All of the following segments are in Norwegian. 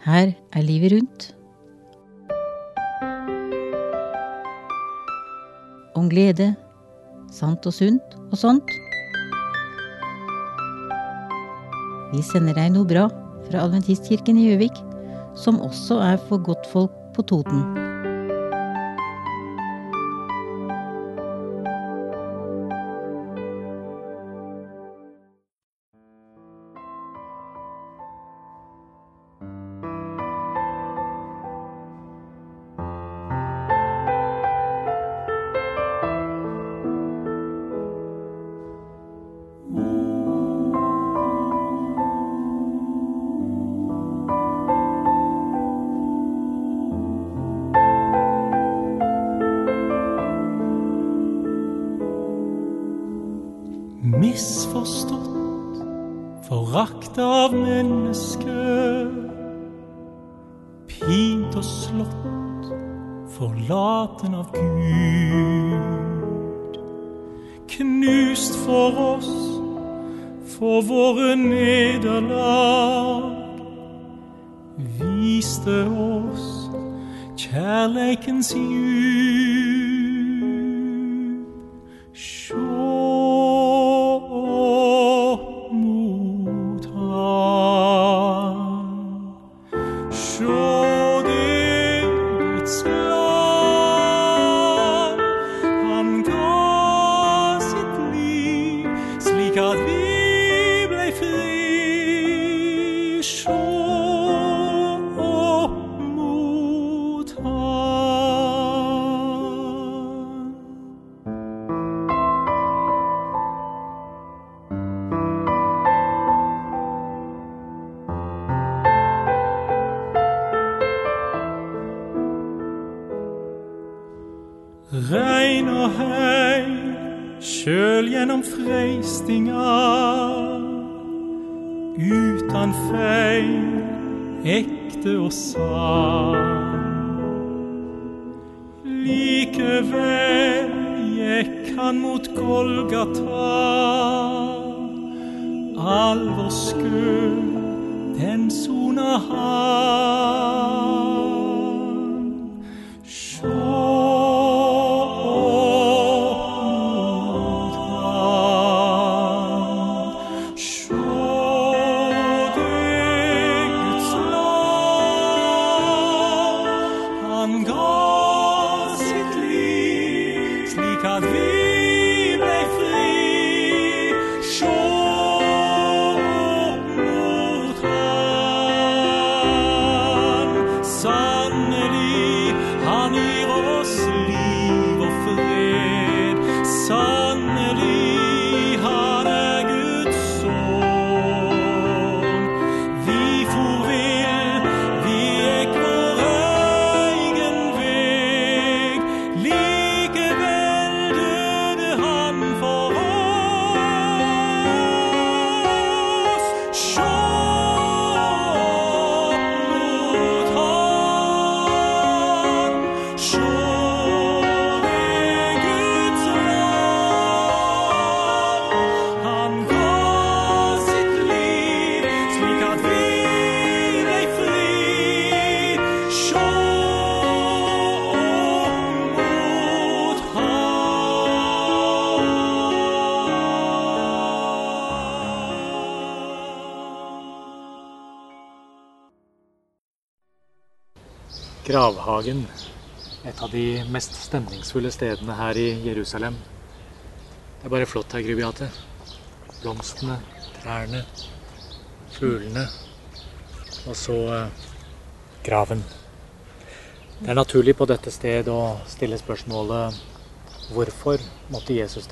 Her livet rundt. Om glede, sant og sunt og sånt. Vi sender deg noe bra fra Adventistkirken i Gjøvik, som også for godtfolk på Toten. Misforstått, forakt av mennesker, pint og slått, forlaten av Gud. Knust for oss, for våre nederlag, viste oss kjærleikens djup. Regn og høy, kjøl gjennom freistinga, utan feil, ekte og sann. Likevel gikk han mot Golgata, all vår skyld, den sona han. Gravhagen, et av de mest stemningsfulle stedene her i Jerusalem. Det bare flott her, Grubiate. Blomstene, trærne, fuglene, og så graven. Det naturlig på dette stedet å stille spørsmålet, hvorfor måtte Jesus dø?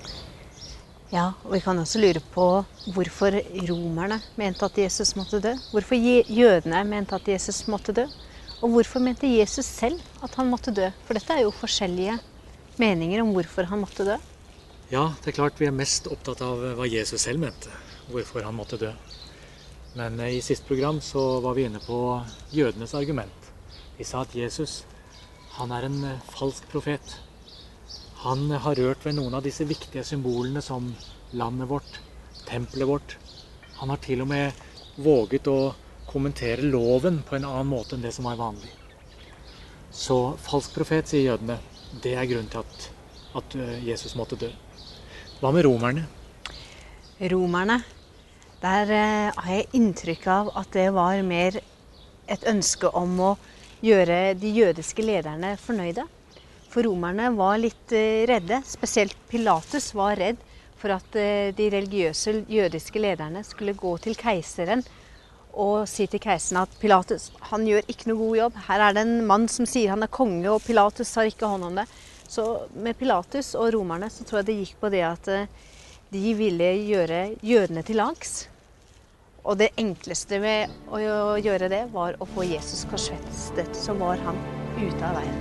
Ja, og vi kan også lure på hvorfor romerne mente at Jesus måtte dø. Hvorfor jødene mente at Jesus måtte dø. Og hvorfor mente Jesus selv at han måtte dø? For dette jo forskjellige meninger om hvorfor han måtte dø. Ja, det klart vi mest opptatt av hva Jesus selv mente, hvorfor han måtte dø. Men i siste program så var vi inne på jødenes argument. De sa at Jesus, han en falsk profet. Han har rørt ved noen av disse viktige symbolene som landet vårt, tempelet vårt. Han har til og med våget å kommentere loven på en annen måte enn det som var vanlig. Så falsk profet, sier jødene, det er grunnen til at Jesus måtte dø. Hva med romerne? Romerne, der har jeg inntrykk av at det var mer et ønske om å gjøre de jødiske lederne fornøyde. For romerne var litt redde, spesielt Pilatus var redd for at de religiøse jødiske lederne skulle gå til keiseren og si til keiseren at Pilatus, han gjør ikke noe god jobb. Her er det en mann som sier han er konge, og Pilatus tar ikke hånd om det. Så med Pilatus og romerne så tror jeg det gikk på det at de ville gjøre jødene til lags. Og det enkleste ved å gjøre det var å få Jesus korsfestet, så var han ute av veien.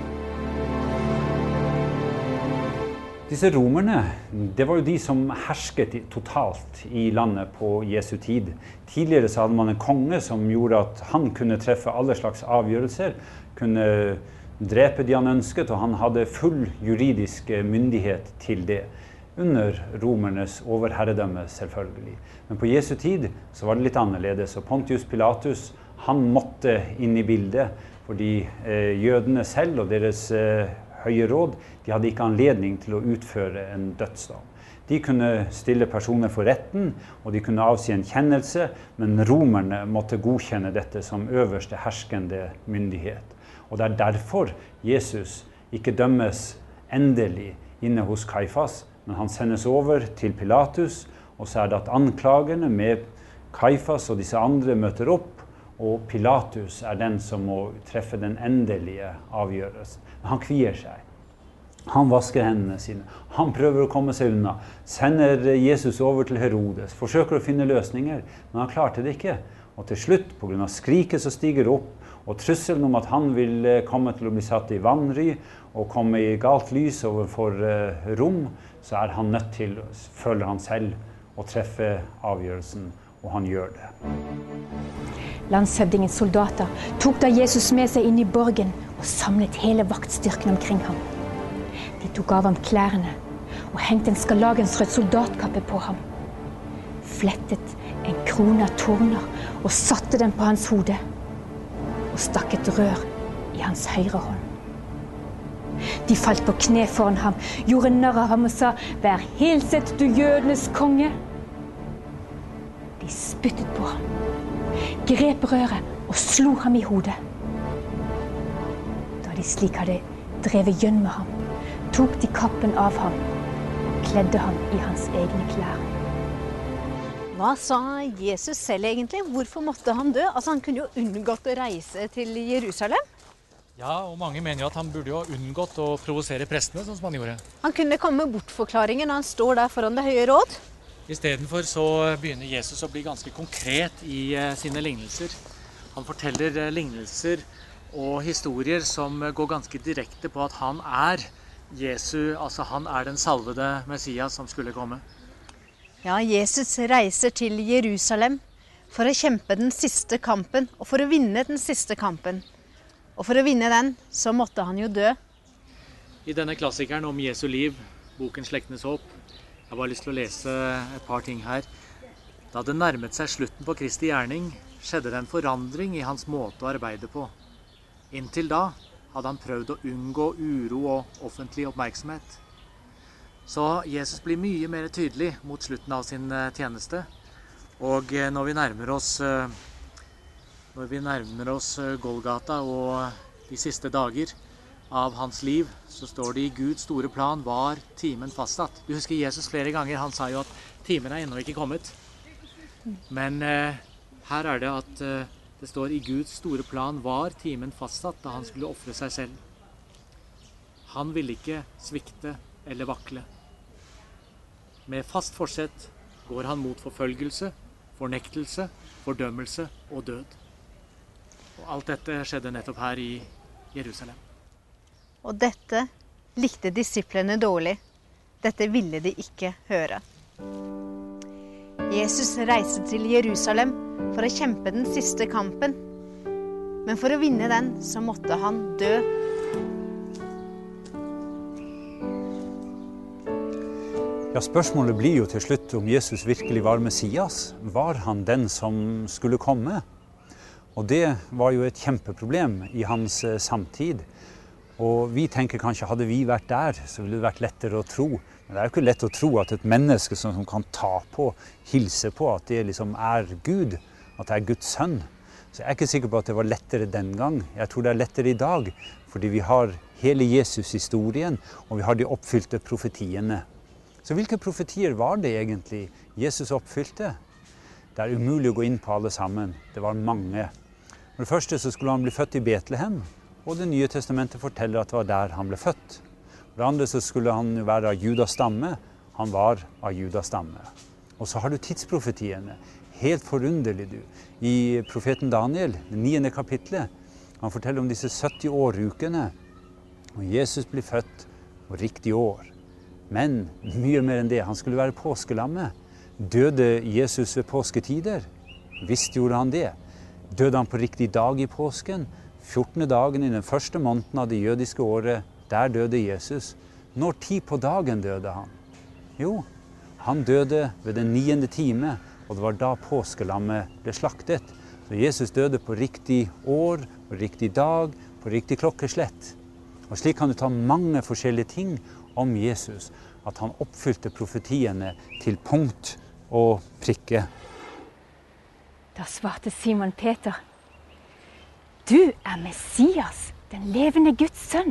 Disse romerne, det var jo de som hersket totalt i landet på Jesu tid. Tidligere så hadde man en konge som gjorde at han kunne treffe alle slags avgjørelser, kunne drepe de han ønsket, og han hadde full juridisk myndighet til det. Under romernes overherredømme selvfølgelig. Men på Jesu tid så var det litt annerledes, og Pontius Pilatus, han måtte inn i bildet, fordi jødene selv og deres høye råd, de hadde ikke anledning til å utføre en dødsdom. De kunne stille personer for retten, og de kunne avsi en kjennelse, men romerne måtte godkjenne dette som øverste herskende myndighet. Og det er derfor Jesus ikke dømmes endelig inne hos Kaifas, men han sendes over til Pilatus, og så er det at anklagerne med Kaifas og disse andre møter opp, og Pilatus er den som må treffe den endelige avgjørelsen. Men han kvier seg. Han vasker hendene sine. Han prøver å komme seg unna. Sender Jesus over til Herodes. Forsøker å finne løsninger, men han klarte det ikke. Og til slutt, på grunn av skriket som stiger opp, og trusselen om at han vil komme til å bli satt i vanry, og komme i galt lys overfor Rom, så er han nødt til, føler han selv, å treffe avgjørelsen, og han gjør det. Landshøvdingens soldater tok da Jesus med seg inn i borgen og samlet hele vaktstyrken omkring ham. De tok av ham klærne og hengte en skarlagensrød soldatkappe på ham. Flettet en krone av torner og satte den på hans hode. Og stakk et rør i hans høyre hånd. De falt på kne foran ham, gjorde narr av ham og sa, «Vær hilset, du jødenes konge!» De spyttet på ham, grep røret og slo ham i hodet. Da de slik hadde drevet gjønn med ham, tok de kappen av ham og kledde ham i hans egne klær. Hva sa Jesus selv egentlig? Hvorfor måtte han dø? Altså, han kunne jo unngått å reise til Jerusalem. Ja, og mange mener jo at han burde jo ha unngått å provosere prestene, sånn som han gjorde. Han kunne komme med bortforklaringer når han står der foran det høye råd. Istedenfor så begynner Jesus å bli ganske konkret i sine lignelser. Han forteller lignelser og historier som går ganske direkte på at han er Jesu, altså han er den salvede Messias som skulle komme. Ja, Jesus reiser til Jerusalem for å kjempe den siste kampen, og for å vinne den siste kampen. Og for å vinne den, så måtte han jo dø. I denne klassikeren om Jesu liv, boken Slektenes håp, jeg har bare lyst til å lese et par ting her. Da det nærmet seg slutten på Kristi gjerning, skjedde det en forandring i hans måte å arbeide på. Inntil da hadde han prøvd å unngå uro og offentlig oppmerksomhet. Så Jesus blir mye mer tydelig mot slutten av sin tjeneste. Og når vi nærmer oss Golgata og de siste dager av hans liv, så står det i Guds store plan var timen fastsatt. Du husker Jesus flere ganger, han sa jo at timen er ennå ikke kommet. Men her er det at det står i Guds store plan var timen fastsatt da han skulle ofre seg selv. Han ville ikke svikte eller vakle. Med fast forsett går han mot forfølgelse, fornektelse, fordømmelse og død. Og alt dette skjedde nettopp her i Jerusalem. Og dette likte disiplene dårlig. Dette ville de ikke høre. Jesus reiste til Jerusalem for å kjempe den siste kampen. Men for å vinne den, så måtte han dø. Ja, spørsmålet blir jo til slutt om Jesus virkelig var Messias. Var han den som skulle komme? Og det var jo et kjempeproblem i hans samtid. Og vi tenker kanskje, hadde vi vært der, så ville det vært lettere å tro. Men det er jo ikke lett å tro at et menneske som kan ta på, hilse på, at det liksom er Gud, at det er Guds sønn. Så jeg er ikke sikker på at det var lettere den gang. Jeg tror det er lettere i dag, fordi vi har hele Jesus-historien, og vi har de oppfylte profetiene. Så hvilke profetier var det egentlig Jesus oppfylte? Det er umulig å gå inn på alle sammen. Det var mange. For det første så skulle han bli født i Betlehem, og Det nye testamentet forteller at det var der han ble født. For det andre så skulle han være av Judas stamme. Han var av Judas stamme. Og så har du tidsprofetiene. Helt forunderlig, du. I profeten Daniel, det 9. kapitlet, han forteller om disse 70 årukene. Og Jesus blir født på riktig år. Men mye mer enn det. Han skulle være påskelammet. Døde Jesus ved påsketider? Visst gjorde han det. Døde han på riktig dag i påsken? 14. dagen i den første måneden av det jødiske året, der døde Jesus. Når tid på dagen døde han? Jo, han døde ved den 9. time, og det var da påskelammet ble slaktet. Så Jesus døde på riktig år, på riktig dag, på riktig klokkeslett. Og slik kan du ta mange forskjellige ting om Jesus, at han oppfylte profetiene til punkt og prikke. Da svarte Simon Peter: Du er Messias, den levende Guds sønn.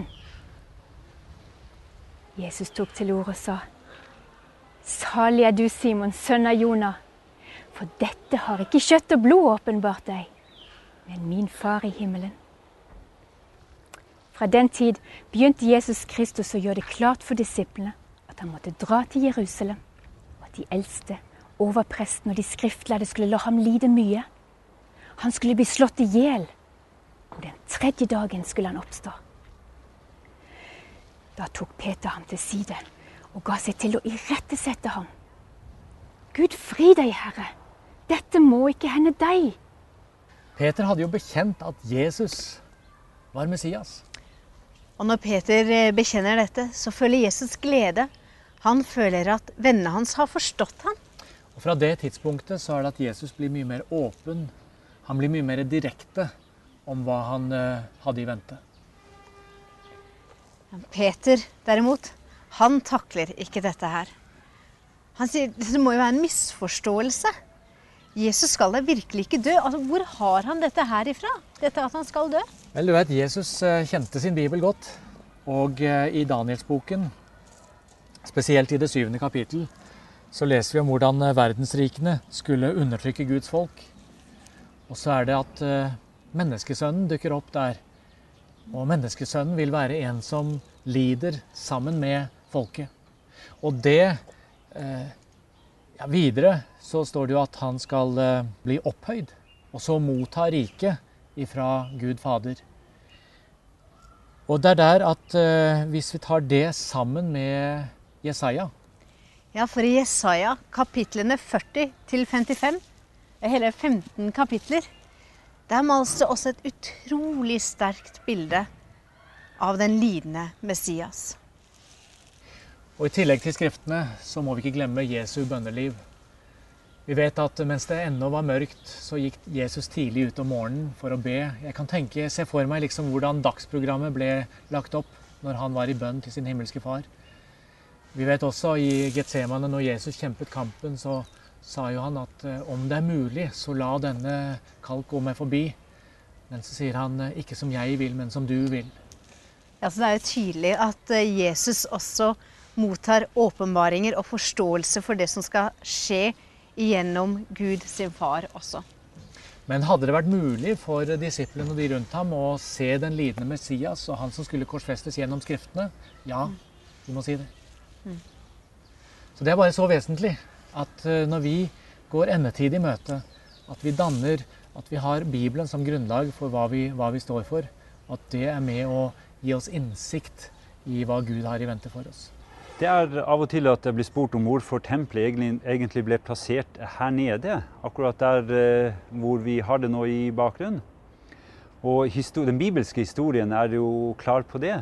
Jesus tok til orde og sa: Salig er du, Simon, sønn av Jona, for dette har ikke kjøtt og blod åpenbart deg, men min far i himmelen. Fra den tid begynte Jesus Kristus å gjøre det klart for disiplene at han måtte dra til Jerusalem, og at de eldste, overpresten og de skriftlærde skulle la ham lide mye. Han skulle bli slått i hjel, og den 3. dagen skulle han oppstå. Da tok Peter ham til side og ga seg til å irettesette ham. Gud fri deg, Herre, dette må ikke hende deg. Peter hadde jo bekjent at Jesus var Messias. Og når Peter bekjenner dette, så føler Jesus glede. Han føler at vennene hans har forstått ham. Og fra det tidspunktet så er det at Jesus blir mye mer åpen. Han blir mye mer direkte om hva han hadde i vente. Peter, derimot, han takler ikke dette her. Han sier, det må jo være en misforståelse. Jesus skal da virkelig ikke dø. Altså, hvor har han dette her ifra? Dette at han skal dø? Vel, du vet, Jesus kjente sin bibel godt. Og i Danielsboken, spesielt i det 7. kapittel, så leser vi om hvordan verdensrikene skulle undertrykke Guds folk. Og så er det at menneskesønnen dukker opp der. Og menneskesønnen vil være en som lider sammen med folket. Og det, videre så står det jo at han skal bli opphøyd, og så motta riket ifra Gud Fader. Og det er der at hvis vi tar det sammen med Jesaja. Ja, for i Jesaja, kapitlene 40 til 55, hele 15 kapitler, der males det også et utrolig sterkt bilde av den lidende Messias. Og i tillegg til skriftene så må vi ikke glemme Jesu bønneliv. Vi vet at mens det ennå var mørkt, så gikk Jesus tidlig ut om morgenen for å be. Jeg kan se for meg liksom hvordan dagsprogrammet ble lagt opp når han var i bønn til sin himmelske far. Vi vet også i Getsemane, når Jesus kjempet kampen, så sa jo han at om det er mulig, så la denne kalk gå meg forbi. Men så sier han, ikke som jeg vil, men som du vil. Ja, så det er jo tydelig at Jesus også mottar åpenbaringer og forståelse for det som skal skje gjennom Gud sin far også. Men hadde det vært mulig for disiplene og de rundt ham å se den lidende Messias og han som skulle korsfestes gjennom skriftene? Ja, vi må si det. Så det er bare så vesentlig at når vi går endetid i møte, at vi danner, at vi har Bibelen som grunnlag for hva vi står for, at det er med å gi oss innsikt i hva Gud har i vente for oss. Det er av og til at jeg blir spurt om hvorfor tempelet egentlig ble plassert her nede, akkurat der hvor vi har det nå i bakgrunnen. Og den bibelske historien er jo klar på det.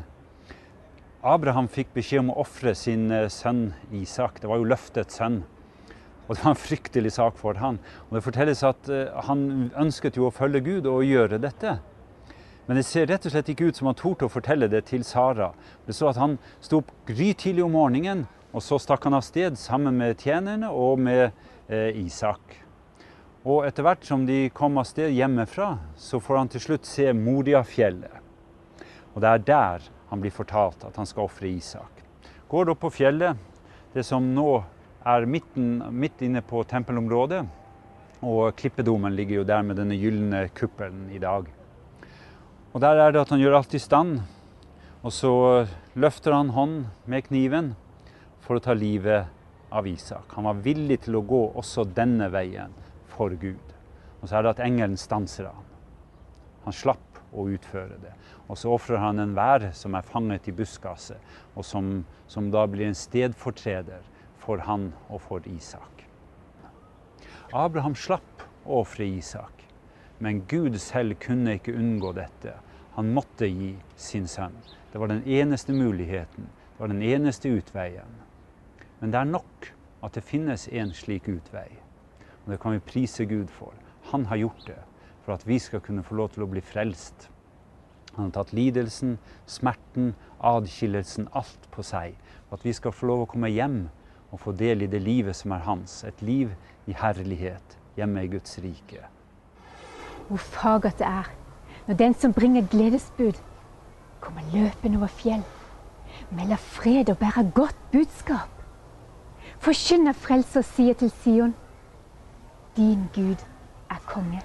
Abraham fikk beskjed om å offre sin sønn Isak. Det var jo løftet sønn. Og det var en fryktelig sak for han. Og det fortelles at han ønsket jo å følge Gud og gjøre dette. Men det ser rett og slett ikke ut som han torde å fortelle det til Sara. Det står at han sto opp grytidlig om morgenen, og så stakk han av sted sammen med tjenerne og med Isak. Og etter hvert som de kom av sted hjemmefra, så får han til slutt se Moriafjellet. Og det er der han blir fortalt at han skal offre Isak. Går opp på fjellet, det som nå er midt inne på tempelområdet, og klippedomen ligger jo der med denne gyllene kuppelen i dag. Og der er det at han gjør alt i stand, og så løfter han hånd med kniven for å ta livet av Isak. Han var villig til å gå også denne veien for Gud. Og så er det at engelen stanser han. Han slapp å utføre det. Og så offrer han en vær som er fanget i buskaset, og som da blir en stedfortreder for han og for Isak. Abraham slapp å offre Isak, men Gud selv kunne ikke unngå dette. Han måtte gi sin sønn. Det var den eneste muligheten, det var den eneste utveien. Men det er nok at det finnes en slik utvei, og det kan vi prise Gud for. Han har gjort det for at vi skal kunne få lov til å bli frelst. Han har tatt lidelsen, smerten, adskillelsen, alt på seg, for at vi skal få lov å komme hjem og få del i det livet som er hans, et liv i herlighet, hjemme i Guds rike. Hvor fagert det er når den som bringer gledesbud, kommer løpende over fjell, melder fred og bærer godt budskap. Forkynner frelse og sier til Sion, din Gud er konge.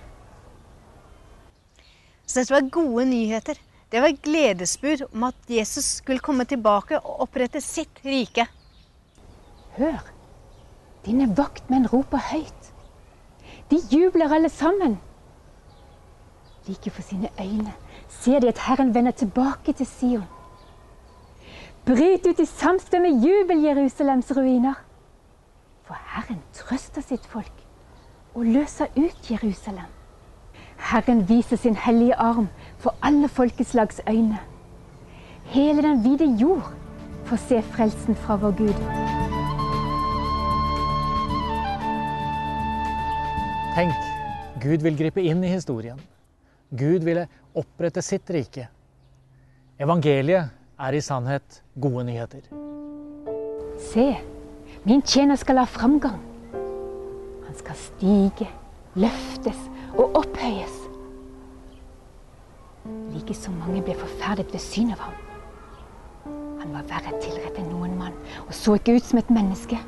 Så dette var gode nyheter. Det var gledesbud om at Jesus skulle komme tilbake og opprette sitt rike. Hør, dine vaktmenn roper høyt. De jubler alle sammen. Like for sine øyne ser de at Herren vender tilbake til Sion. Bryt ut i samstemmig jubel, Jerusalems ruiner. For Herren trøster sitt folk og løser ut Jerusalem. Herren viser sin hellige arm for alle folkeslags øyne. Hele den vide jord får se frelsen fra vår Gud. Tenk, Gud vil gripe inn i historien. Gud ville opprette sitt rike. Evangeliet er i sannhet gode nyheter. Se, min tjener skal ha framgang. Han skal stige, løftes og opphøyes. Like så mange ble forferdet ved syn av ham. Han var verre tilrett enn noen mann, og så ikke ut som et menneske.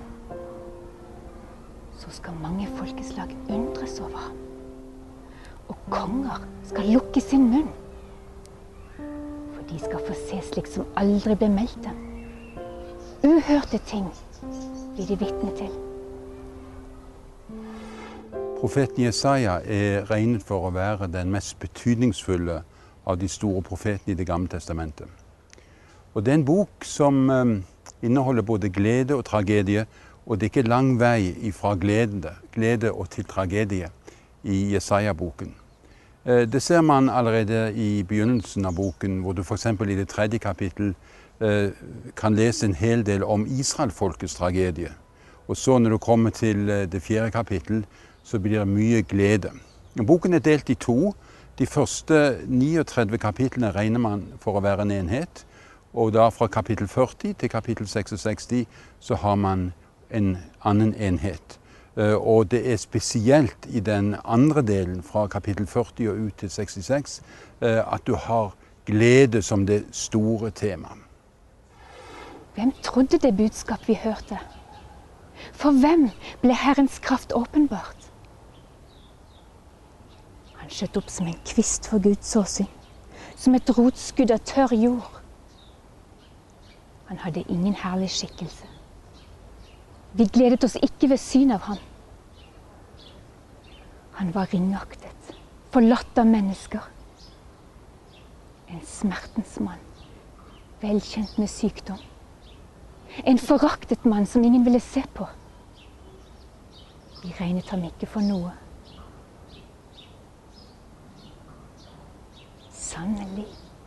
Så skal mange folkeslag undres over ham. Og konger skal lukke sin munn. For de skal få se slik som aldri ble meldt dem. Uhørte ting blir de vitne til. Profeten Jesaja er regnet for å være den mest betydningsfulle av de store profetene i Det gamle testamentet. Og det er en bok som inneholder både glede og tragedie, og det er ikke lang vei fra glede og til tragedie i Jesaja-boken. Det ser man allerede i begynnelsen av boken, hvor du for eksempel i det 3. kapittel kan lese en hel del om Israelfolkets tragedie. Og så når du kommer til det 4. kapittel, så blir det mye glede. Boken er delt i 2. De første 39 kapitlene regner man for å være en enhet, og da fra kapittel 40 til kapittel 66 så har man en annen enhet. Og det er spesielt i den andre delen, fra kapittel 40 og ut til 66, at du har glede som det store temaet. Hvem trodde det budskap vi hørte? For hvem ble Herrens kraft åpenbart? Han skjøt opp som en kvist for Guds åsyn, som et rotskudd av tørr jord. Han hadde ingen herlig skikkelse. Vi gledet oss ikke ved syn av ham. Han var ringaktet, forlatt av mennesker. En smertens mann, velkjent med sykdom. En foraktet mann som ingen ville se på. Vi regnet ham ikke for noe. Sannelig,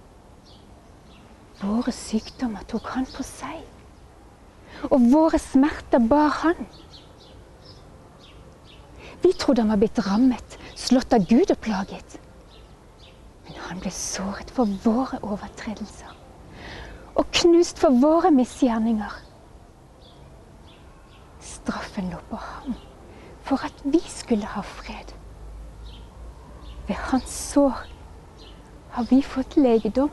våre sykdommer tok han på seg, og våre smerter bar han. Vi trodde han var blitt rammet, slått av Gud og plaget. Men han ble såret for våre overtredelser og knust for våre misgjerninger. Straffen lå på ham for at vi skulle ha fred. Ved hans sår har vi fått legedom.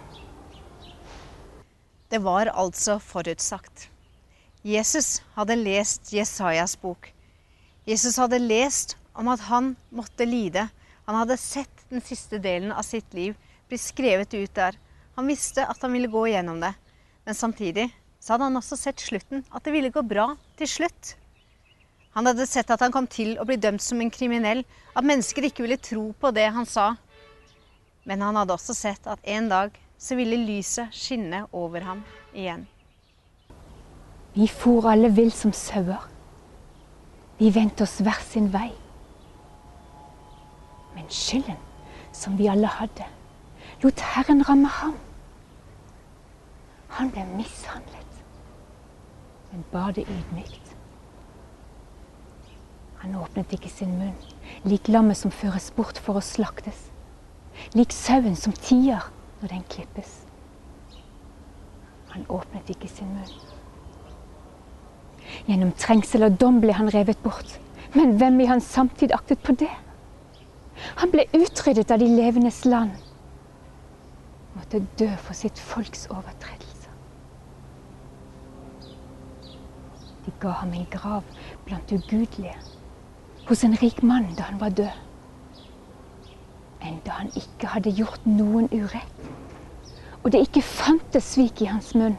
Det var altså forutsagt. Jesus hadde lest Jesajas bok. Jesus hadde lest om at han måtte lide. Han hadde sett den siste delen av sitt liv bli skrevet ut der. Han visste at han ville gå gjennom det. Men samtidig så hadde han også sett slutten, at det ville gå bra til slutt. Han hadde sett at han kom til å bli dømt som en kriminell, at mennesker ikke ville tro på det han sa. Men han hadde også sett at en dag så ville lyset skinne over ham igjen. Vi for alle vill som sauer. Vi vendte oss hver sin vei. Men skylden som vi alle hadde, lot Herren ramme ham. Han ble mishandlet, men bare ydmykt. Han åpnet ikke sin munn, lik lammet som føres bort for å slaktes, lik sauen som tier når den klippes. Han åpnet ikke sin munn. Gjennom trengsel og dom ble han revet bort, men hvem i hans samtid aktet på det? Han ble utryddet av de levendes land, måtte dø for sitt folks overtredelser. De ga ham en grav blant ugudelige, hos en rik mann da han var død. Enda han ikke hadde gjort noen urett, og det ikke fantes svik i hans munn.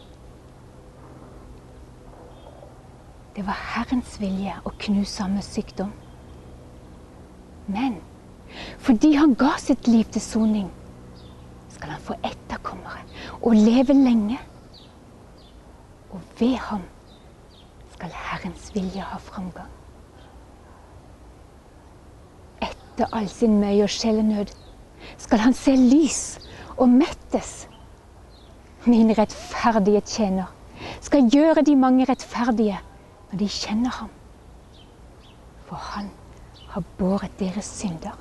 Det var Herrens vilje å knuse ham med sykdom. Men fordi han ga sitt liv til soning, skal han få etterkommere og leve lenge. Og ved ham skal Herrens vilje ha framgang. Etter all sin møye og sjelenød skal han se lys og mettes. Min rettferdige tjener skal gjøre de mange rettferdige når de kjenner ham. For han har båret deres synder.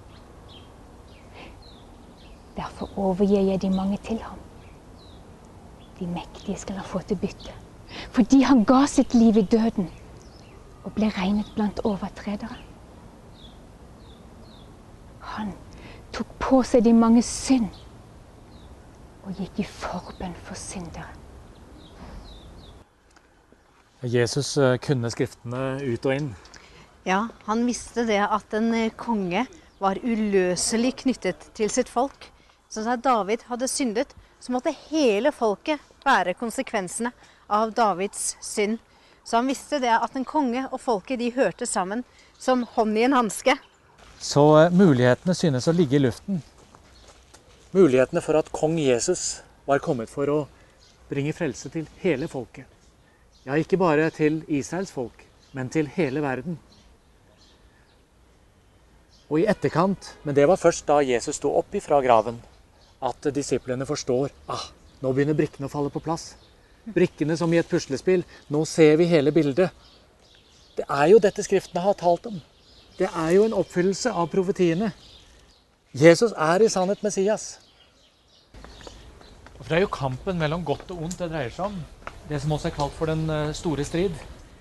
Derfor overgir jeg de mange til ham. De mektige skal han få til bytte, fordi han ga sitt liv i døden og ble regnet blant overtredere. Han tok på seg de mange synd og gikk i forbønn for syndere. Jesus kunne skriftene ut og inn. Ja, han visste det at en konge var uløselig knyttet til sitt folk. Så da David hadde syndet, så måtte hele folket bære konsekvensene av Davids synd. Så han visste det at en konge og folket de hørte sammen som hånd i en hanske. Så mulighetene synes å ligge i luften. Mulighetene for at kong Jesus var kommet for å bringe frelse til hele folket. Ja, ikke bare til Israels folk, men til hele verden. Og i etterkant, men det var først da Jesus sto opp ifra graven, at disiplene forstår, nå begynner brikkene å falle på plass. Brikkene som i et puslespill, nå ser vi hele bildet. Det er jo dette skriftene har talt om. Det er jo en oppfyllelse av profetiene. Jesus er i sannhet Messias. For det er jo kampen mellom godt og ondt det dreier seg om. Det som også er kalt for den store strid.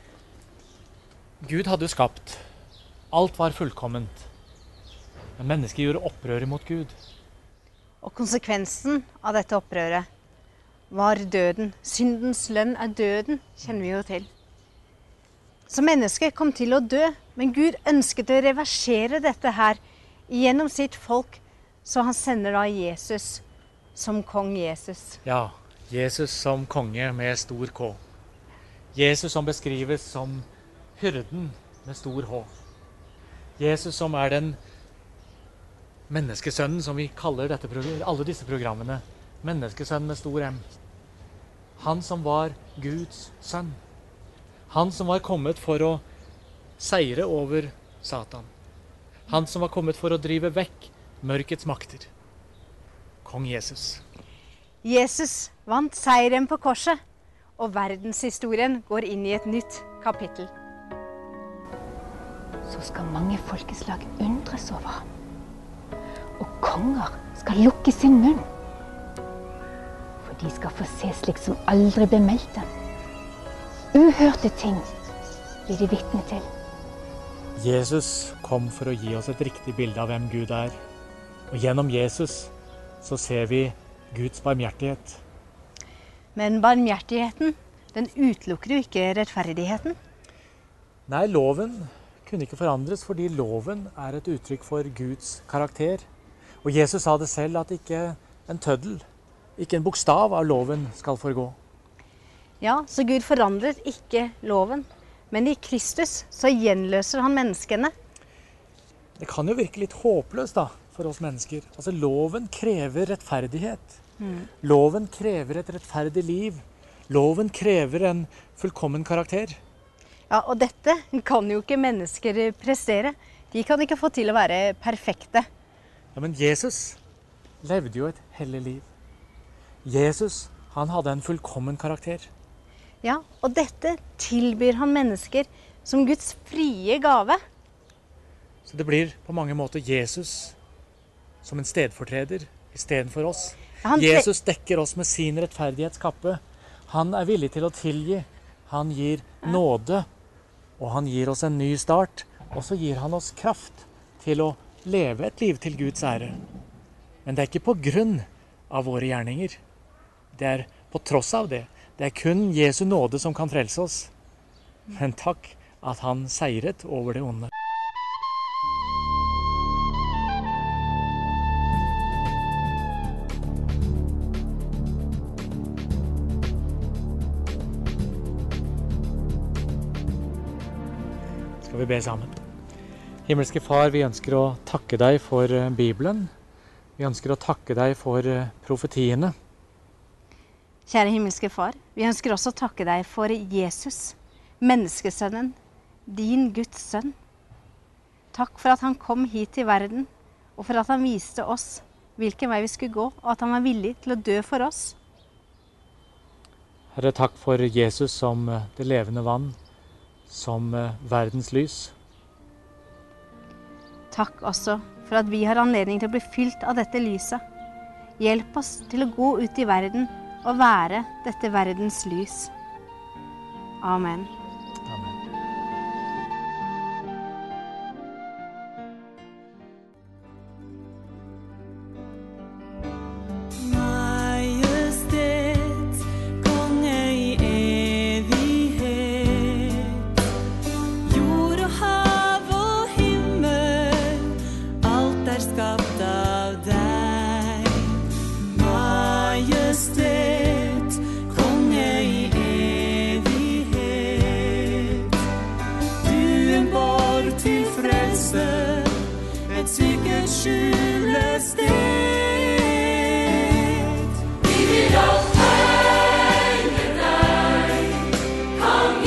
Gud hadde jo skapt. Alt var fullkomment. Men mennesket gjorde opprøret mot Gud. Og konsekvensen av dette opprøret var døden. Syndens lønn er døden, kjenner vi jo til. Så mennesket kom til å dø, men Gud ønsket å reversere dette her gjennom sitt folk, så han sender da Jesus som kong Jesus. Ja, Jesus som konge med stor K. Jesus som beskrives som hyrden med stor H. Jesus som er den menneskesønnen som vi kaller alle disse programmene. Menneskesønnen med stor M. Han som var Guds sønn. Han som var kommet for å seire over Satan. Han som var kommet for å drive vekk mørkets makter. Kong Jesus. Jesus vant seieren på korset, og verdenshistorien går inn i et nytt kapittel. så skal mange folkeslag undres over ham. Og konger skal lukke sin munn. For de skal få se slik som aldri ble meldt dem. Uhørte ting blir de vitne til. Jesus kom for å gi oss et riktig bilde av hvem Gud er. Og gjennom Jesus så ser vi Guds barmhjertighet. Men barmhjertigheten, den utelukker jo ikke rettferdigheten. Nei, loven kunne ikke forandres fordi loven er et uttrykk for Guds karakter. Og Jesus sa det selv at ikke en tøddel, ikke en bokstav av loven skal forgå. Ja, så Gud forandrer ikke loven. Men i Kristus så gjenløser han menneskene. Det kan jo virke litt håpløst da, for oss mennesker. Altså, loven krever rettferdighet. Loven krever et rettferdig liv. Loven krever en fullkommen karakter. Ja, og dette kan jo ikke mennesker prestere. De kan ikke få til å være perfekte. Ja, men Jesus levde jo et hellig liv. Jesus, han hadde en fullkommen karakter. Ja, og dette tilbyr han mennesker som Guds frie gave. Så det blir på mange måter Jesus som en stedfortreder i stedet for oss. Jesus dekker oss med sin rettferdighetskappe. Han er villig til å tilgi. Han gir nåde, og han gir oss en ny start. Og så gir han oss kraft til å leve et liv til Guds ære. Men det er ikke på grunn av våre gjerninger. Det er på tross av det. Det er kun Jesu nåde som kan frelse oss. Men takk at han seiret over det onde. Skal vi be sammen? Himmelske Far, vi ønsker å takke deg for Bibelen. Vi ønsker å takke deg for profetiene. Kjære himmelske Far, vi ønsker også å takke deg for Jesus, menneskesønnen, din Guds sønn. Takk for at han kom hit til verden, og for at han viste oss hvilken vei vi skulle gå, og at han var villig til å dø for oss. Herre, takk for Jesus som det levende vann, som verdens lys. Takk også for at vi har anledning til å bli fylt av dette lyset. Hjelp oss til å gå ut i verden og være dette verdens lys. Amen. Amen. Majestet, konge i evighet. Jord og hav og himmel, alt er skapt av deg. Majestet, konge i evighet. Du en borg til frelse, et sikkert skjulested. Vi vil opphøye deg, Kong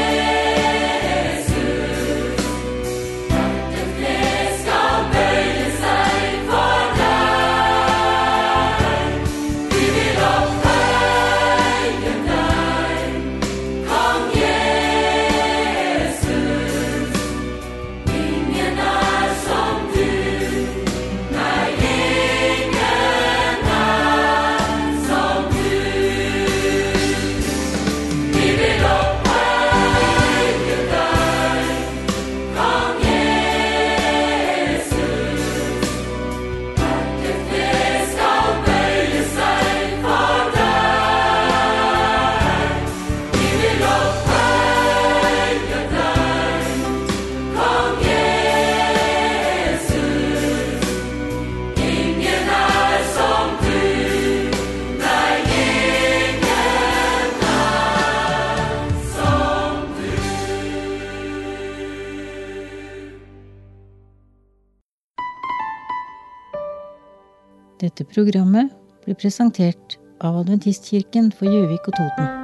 Jesus. Hvert kne skal bøye seg for deg. Vi vil opphøye deg, Kong Jesus. Ingen er som du, nei, ingen er som du. Vi vil opphøye deg, Kong Jesus. Hvert kne skal bøye seg for deg. Vi vil opphøye deg, Kong Jesus. Ingen er som du, nei, ingen er som du. Dette programmet ble presentert av Adventistkirken for Gjøvik og Toten.